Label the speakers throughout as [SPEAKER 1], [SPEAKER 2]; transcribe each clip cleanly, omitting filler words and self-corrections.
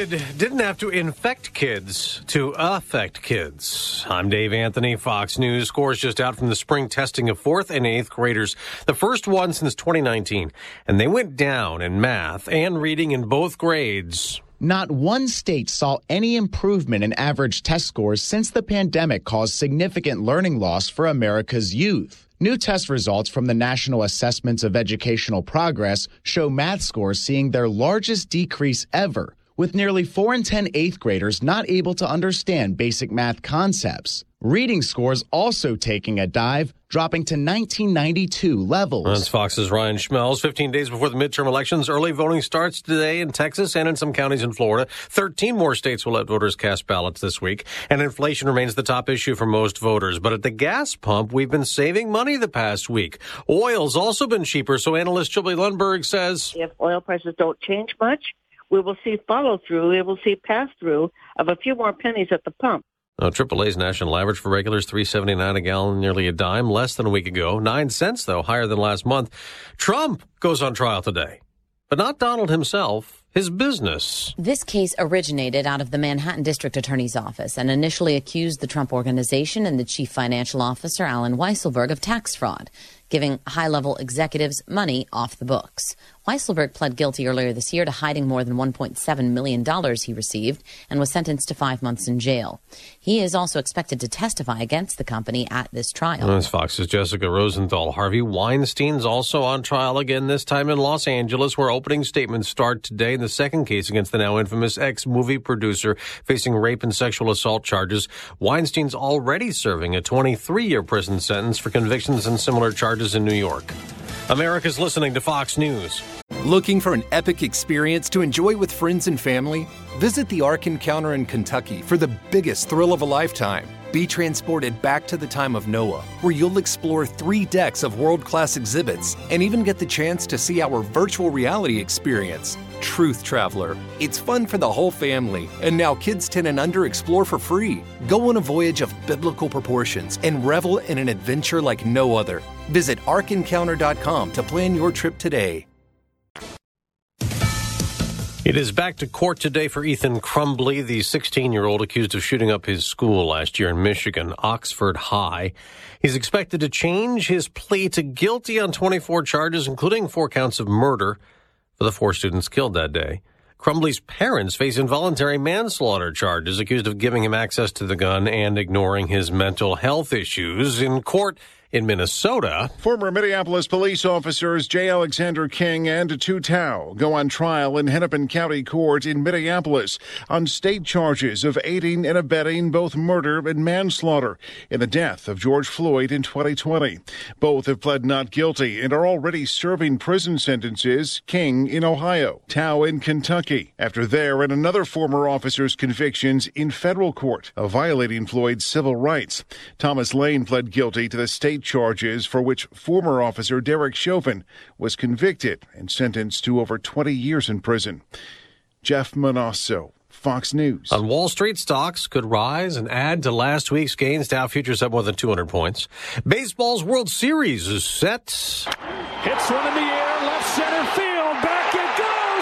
[SPEAKER 1] COVID didn't have to infect kids to affect kids. I'm Dave Anthony, Fox News. Scores just out from the spring testing of 4th and 8th graders, the first one since 2019. And they went down in math and reading in both grades.
[SPEAKER 2] Not one state saw any improvement in average test scores since the pandemic caused significant learning loss for America's youth. New test results from the National Assessments of Educational Progress show math scores seeing their largest decrease ever, with nearly 4 in 10 8th graders not able to understand basic math concepts. Reading scores also taking a dive, dropping to 1992 levels.
[SPEAKER 1] That's Fox's Ryan Schmelz. 15 days before the midterm elections, early voting starts today in Texas and in some counties in Florida. 13 more states will let voters cast ballots this week. And inflation remains the top issue for most voters. But at the gas pump, we've been saving money the past week. Oil's also been cheaper, so analyst Julie Lundberg says,
[SPEAKER 3] if oil prices don't change much, we will see follow-through, we will see pass-through of a few more pennies at the pump.
[SPEAKER 1] AAA's national average for regulars, $3.79 a gallon, nearly a dime, less than a week ago. 9 cents, though, higher than last month. Trump goes on trial today, but not Donald himself, his business.
[SPEAKER 4] This case originated out of the Manhattan District Attorney's Office and initially accused the Trump Organization and the chief financial officer, Alan Weisselberg, of tax fraud, giving high-level executives money off the books. Weisselberg pled guilty earlier this year to hiding more than $1.7 million he received and was sentenced to 5 months in jail. He is also expected to testify against the company at this trial.
[SPEAKER 1] That's Fox's Jessica Rosenthal. Harvey Weinstein's also on trial again, this time in Los Angeles, where opening statements start today in the second case against the now infamous ex-movie producer facing rape and sexual assault charges. Weinstein's already serving a 23-year prison sentence for convictions and similar charges in New York. America's listening to Fox News.
[SPEAKER 5] Looking for an epic experience to enjoy with friends and family? Visit the Ark Encounter in Kentucky for the biggest thrill of a lifetime. Be transported back to the time of Noah, where you'll explore 3 decks of world-class exhibits and even get the chance to see our virtual reality experience, Truth Traveler. It's fun for the whole family, and now kids 10 and under explore for free. Go on a voyage of biblical proportions and revel in an adventure like no other. Visit ArkEncounter.com to plan your trip today.
[SPEAKER 1] It is back to court today for Ethan Crumbley, the 16-year-old accused of shooting up his school last year in Michigan, Oxford High. He's expected to change his plea to guilty on 24 charges, including 4 counts of murder for the 4 students killed that day. Crumbley's parents face involuntary manslaughter charges, accused of giving him access to the gun and ignoring his mental health issues. In court in Minnesota,
[SPEAKER 6] former Minneapolis police officers J. Alexander King and Tu Tao go on trial in Hennepin County Court in Minneapolis on state charges of aiding and abetting both murder and manslaughter in the death of George Floyd in 2020. Both have pled not guilty and are already serving prison sentences, King in Ohio, Tao in Kentucky, after their and another former officer's convictions in federal court of violating Floyd's civil rights. Thomas Lane pled guilty to the state charges for which former officer Derek Chauvin was convicted and sentenced to over 20 years in prison. Jeff Manasso, Fox News.
[SPEAKER 1] On Wall Street, stocks could rise and add to last week's gains. Dow futures up more than 200 points. Baseball's World Series is set.
[SPEAKER 7] Hits one in the air, left center field. Back it goes.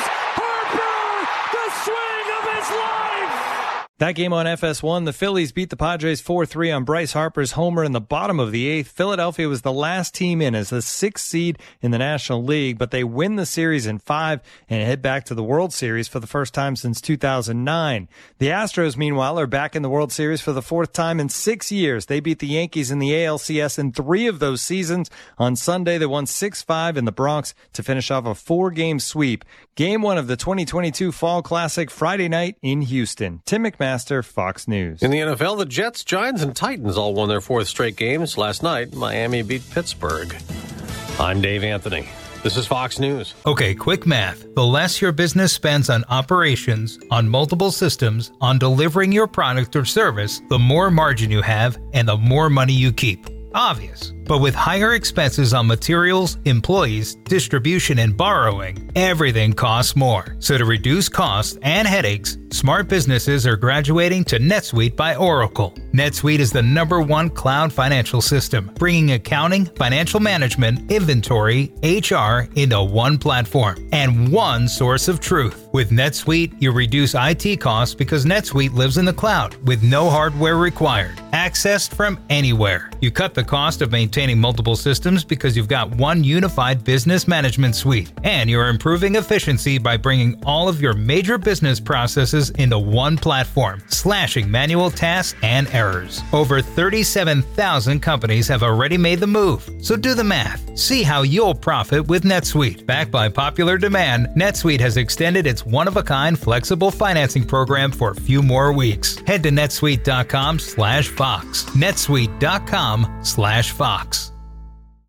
[SPEAKER 7] Harper, the swing of his life.
[SPEAKER 8] That game on FS1, the Phillies beat the Padres 4-3 on Bryce Harper's homer in the bottom of the 8th. Philadelphia was the last team in as the 6th seed in the National League, but they win the series in 5 and head back to the World Series for the first time since 2009. The Astros, meanwhile, are back in the World Series for the 4th time in 6 years. They beat the Yankees in the ALCS in 3 of those seasons. On Sunday, they won 6-5 in the Bronx to finish off a 4-game sweep. Game 1 of the 2022 Fall Classic Friday night in Houston. Tim McMaster, Fox News.
[SPEAKER 1] In the NFL, the Jets, Giants, and Titans all won their 4th straight games. Last night, Miami beat Pittsburgh. I'm Dave Anthony. This is Fox News.
[SPEAKER 9] Okay, quick math. The less your business spends on operations, on multiple systems, on delivering your product or service, the more margin you have and the more money you keep. Obvious. But with higher expenses on materials, employees, distribution, and borrowing, everything costs more. So to reduce costs and headaches, smart businesses are graduating to NetSuite by Oracle. NetSuite is the #1 cloud financial system, bringing accounting, financial management, inventory, HR into one platform and one source of truth. With NetSuite, you reduce IT costs because NetSuite lives in the cloud with no hardware required, accessed from anywhere. You cut the cost of maintaining multiple systems because you've got one unified business management suite, and you're improving efficiency by bringing all of your major business processes into one platform, slashing manual tasks and errors. Over 37,000 companies have already made the move, so do the math. See how you'll profit with NetSuite. Backed by popular demand, NetSuite has extended its one-of-a-kind flexible financing program for a few more weeks. Head to netsuite.com/Fox. netsuite.com/Fox.